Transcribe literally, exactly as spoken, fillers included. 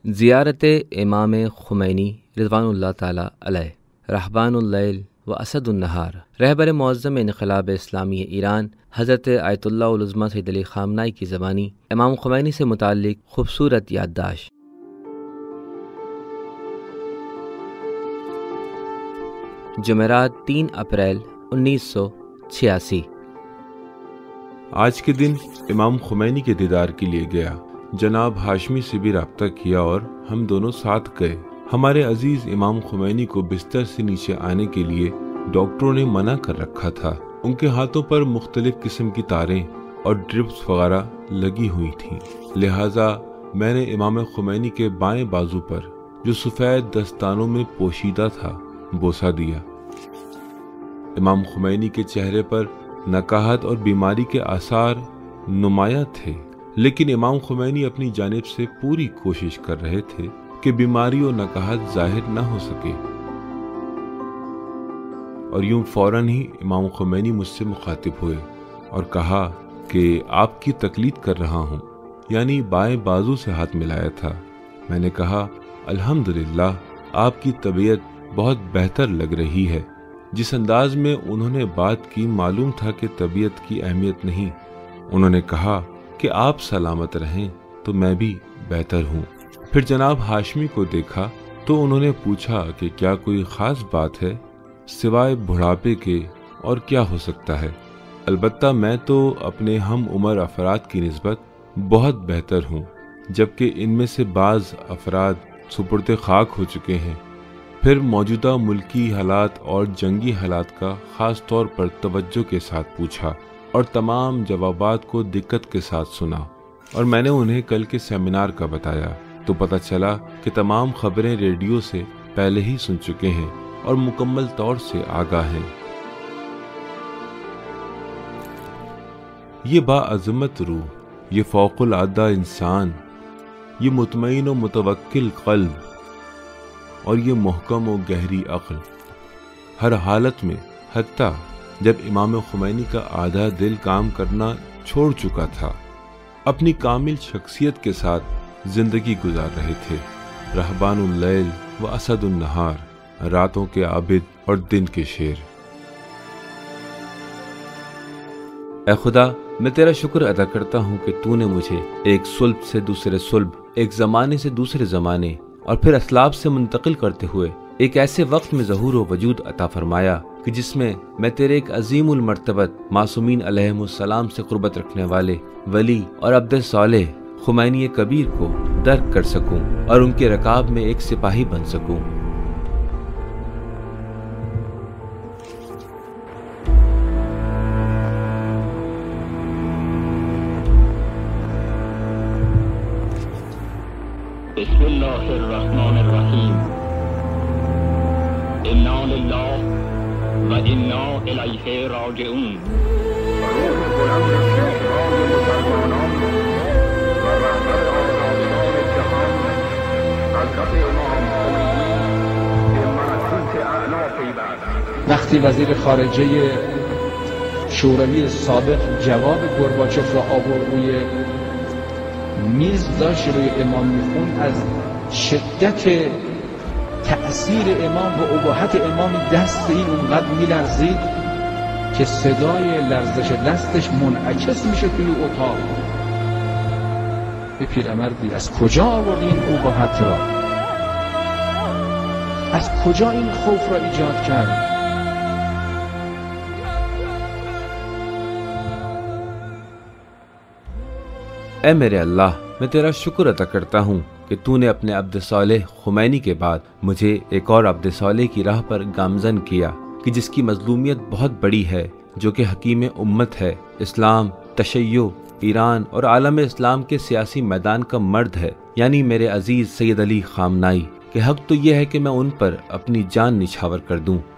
زیارت امام خمینی رضوان اللہ تعالیٰ علیہ، رہبان اللیل و اسد النہار، رہبر معظم انقلاب اسلامی ایران حضرت آیت اللہ العظمیٰ سید علی خامنہئی کی زبانی امام خمینی سے متعلق خوبصورت یادداشت۔ جمعرات تین اپریل انیس سو چھیاسی۔ آج کے دن امام خمینی کے دیدار کے لیے گیا، جناب ہاشمی سے بھی رابطہ کیا اور ہم دونوں ساتھ گئے۔ ہمارے عزیز امام خمینی کو بستر سے نیچے آنے کے لیے ڈاکٹروں نے منع کر رکھا تھا۔ ان کے ہاتھوں پر مختلف قسم کی تاریں اور ڈرپس وغیرہ لگی ہوئی تھیں، لہٰذا میں نے امام خمینی کے بائیں بازو پر جو سفید دستانوں میں پوشیدہ تھا بوسہ دیا۔ امام خمینی کے چہرے پر نکاہت اور بیماری کے آثار نمایاں تھے، لیکن امام خمینی اپنی جانب سے پوری کوشش کر رہے تھے کہ بیماری اور نکاہت ظاہر نہ ہو سکے، اور یوں فوراً ہی امام خمینی مجھ سے مخاطب ہوئے اور کہا کہ آپ کی تقلید کر رہا ہوں، یعنی بائیں بازو سے ہاتھ ملایا تھا۔ میں نے کہا الحمدللہ آپ کی طبیعت بہت بہتر لگ رہی ہے۔ جس انداز میں انہوں نے بات کی معلوم تھا کہ طبیعت کی اہمیت نہیں۔ انہوں نے کہا کہ آپ سلامت رہیں تو میں بھی بہتر ہوں۔ پھر جناب ہاشمی کو دیکھا تو انہوں نے پوچھا کہ کیا کوئی خاص بات ہے سوائے بڑھاپے کے، اور کیا ہو سکتا ہے؟ البتہ میں تو اپنے ہم عمر افراد کی نسبت بہت بہتر ہوں، جبکہ ان میں سے بعض افراد سپرد خاک ہو چکے ہیں۔ پھر موجودہ ملکی حالات اور جنگی حالات کا خاص طور پر توجہ کے ساتھ پوچھا اور تمام جوابات کو دقت کے ساتھ سنا، اور میں نے انہیں کل کے سیمینار کا بتایا تو پتہ چلا کہ تمام خبریں ریڈیو سے پہلے ہی سن چکے ہیں اور مکمل طور سے آگاہ ہیں۔ یہ باعظمت روح، یہ فوق العادہ انسان، یہ مطمئن و متوکل قلب اور یہ محکم و گہری عقل، ہر حالت میں، حتیٰ جب امام خمینی کا آدھا دل کام کرنا چھوڑ چکا تھا، اپنی کامل شخصیت کے ساتھ زندگی گزار رہے تھے۔ رہبان اللیل و اسد النہار، راتوں کے عابد اور دن کے شیر۔ اے خدا، میں تیرا شکر ادا کرتا ہوں کہ تو نے مجھے ایک صلب سے دوسرے صلب، ایک زمانے سے دوسرے زمانے اور پھر اسلاف سے منتقل کرتے ہوئے ایک ایسے وقت میں ظہور و وجود عطا فرمایا کہ جس میں میں تیرے ایک عظیم المرتبت معصومین علیہم السلام سے قربت رکھنے والے ولی اور عبد صالح خمینی کبیر کو درک کر سکوں اور ان کے رکاب میں ایک سپاہی بن سکوں۔ بسم اللہ الرحمن الرحیم، انا للہ و انا الیہ راجعون۔ روح بلند شہدائے مسلمانان و رہبر عالمان جہان حضرت امام خمینی به ملکوت اعلی پیوست۔ وقتی وزیر خارجه شوروی سابق جواب گورباچوف را آورد روی میز داشت روی امام میخون، از شدت تأثیر امام و اباحت امام دست این اونقدر میلرزید که صدای لرزش دستش منعکس میشه توی اتاق. به پیرمرد از کجا آوردی این اباحت را؟ از کجا این خوف را ایجاد کرد؟ اے میرے اللہ، میں تیرا شکر ادا کرتا ہوں کہ تو نے اپنے عبد صالح خمینی کے بعد مجھے ایک اور عبد صالح کی راہ پر گامزن کیا کہ جس کی مظلومیت بہت بڑی ہے، جو کہ حکیم امت ہے، اسلام، تشیع، ایران اور عالم اسلام کے سیاسی میدان کا مرد ہے، یعنی میرے عزیز سید علی خامنہئی۔ کہ حق تو یہ ہے کہ میں ان پر اپنی جان نچھاور کر دوں